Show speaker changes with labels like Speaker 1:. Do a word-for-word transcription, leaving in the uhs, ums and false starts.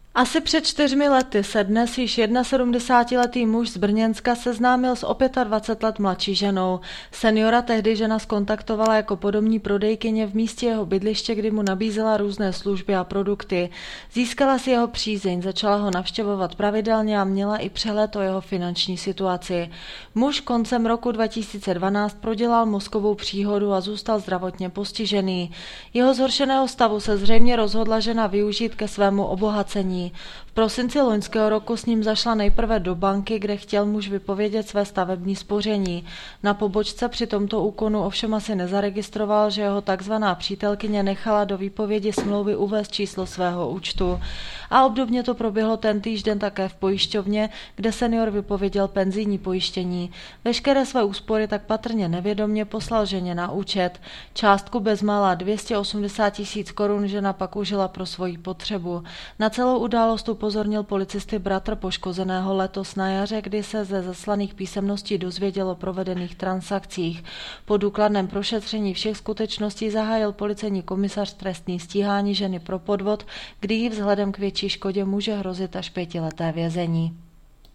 Speaker 1: Asi před čtyřmi lety se dnes již sedmdesátiletý muž z Brněnska seznámil s o dvacet pět let mladší ženou. Seniora tehdy žena zkontaktovala jako podomní prodejkyně v místě jeho bydliště, kdy mu nabízela různé služby a produkty. Získala si jeho přízeň, začala ho navštěvovat pravidelně a měla i přehled o jeho finanční situaci. Muž koncem roku dva tisíce dvanáct prodělal mozkovou příhodu a zůstal zdravotně postižený. Jeho zhoršeného stavu se zřejmě rozhodla žena využít ke svému obohacení. V prosinci loňského roku s ním zašla nejprve do banky, kde chtěl muž vypovědět své stavební spoření. Na pobočce při tomto úkonu ovšem asi nezaregistroval, že jeho takzvaná přítelkyně nechala do výpovědi smlouvy uvést číslo svého účtu. A obdobně to proběhlo ten týžden také v pojišťovně, kde senior vypověděl penzijní pojištění. Veškeré své úspory tak patrně nevědomě poslal ženě na účet. Částku bezmála dvě stě osmdesát tisíc korun žena pak užila pro svoji potřebu. Na celou událost upozornil policisty bratr poškozeného letos na jaře, kdy se ze zaslaných písemností dozvěděl o provedených transakcích. Po důkladném prošetření všech skutečností zahájil policejní komisař trestní stíhání ženy pro podvod, kdy jí vzhledem k větší škodě může hrozit až pětileté vězení.